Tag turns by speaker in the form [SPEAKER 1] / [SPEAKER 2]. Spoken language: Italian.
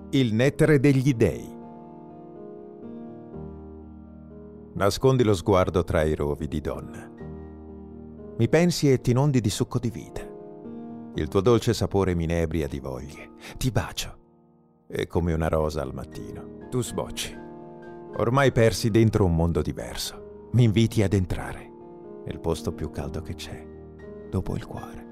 [SPEAKER 1] Il nettare degli dei. Nascondi lo sguardo tra i rovidi, donna. Mi pensi e t'inondi di succo di vita. Il tuo dolce sapore mi inebria di voglie. Ti bacio. E come una rosa al mattino, tu sbocci. Ormai persi dentro un mondo diverso. Mi inviti ad entrare nel posto più caldo che c'è, dopo il cuore.